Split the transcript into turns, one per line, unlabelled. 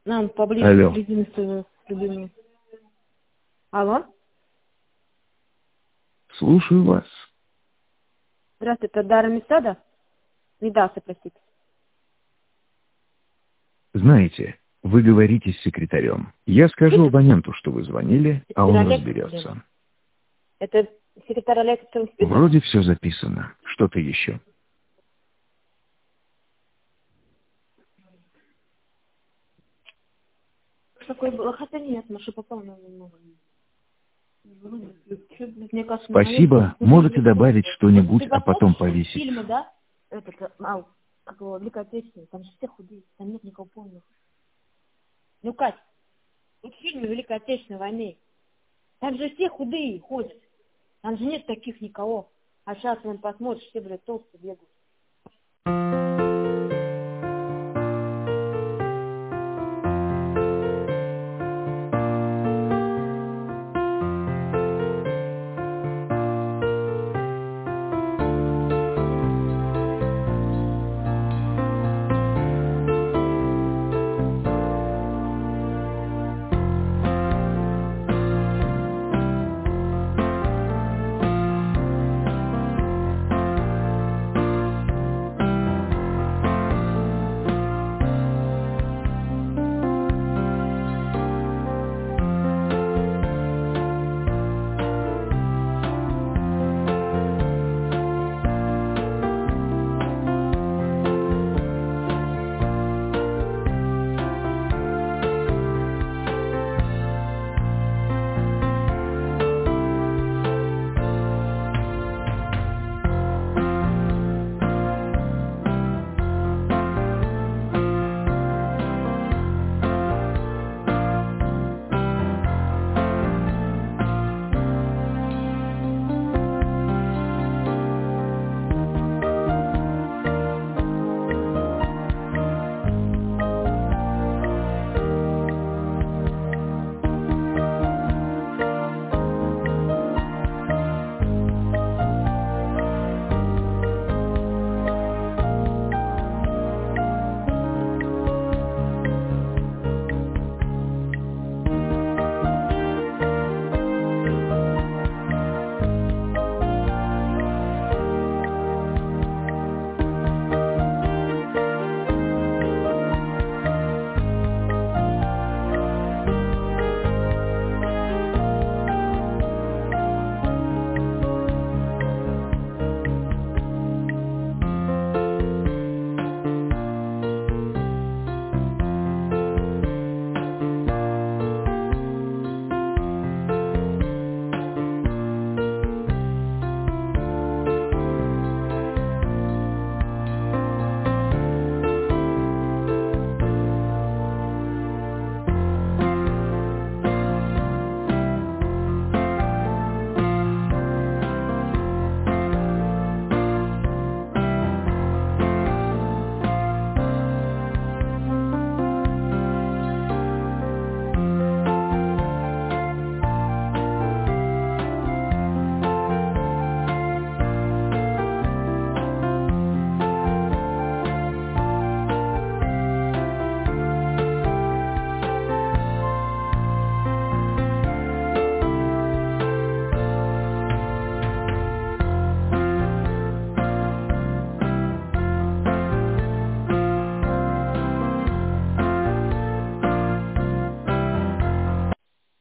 Нам поближе
Алло.
к резинке любимой. Алло?
Слушаю вас.
Здравствуйте, это Дара Месада? Медаса, простите.
Знаете, вы говорите с секретарем. Я скажу абоненту, что вы звонили, а
Секретарь
он
Олег,
разберется.
это секретарь Олег Томских?
Вроде все записано. Что-то еще.
Такое было, хотя нет, Маша попала немного. Мне кажется, на
Спасибо.
моем
Можете
телефоне.
добавить
Вот
что-нибудь,
ты
а потом
посмотришь
повесить.
фильмы, да? Этот, как его, Великая Отечественная, там же все худые, там нет никого полного. Ну, Кать, вот в фильме Великой Отечественной войны, там же все худые ходят, там же нет таких никого. А сейчас, вон, посмотришь, все, блядь, толстые бегают.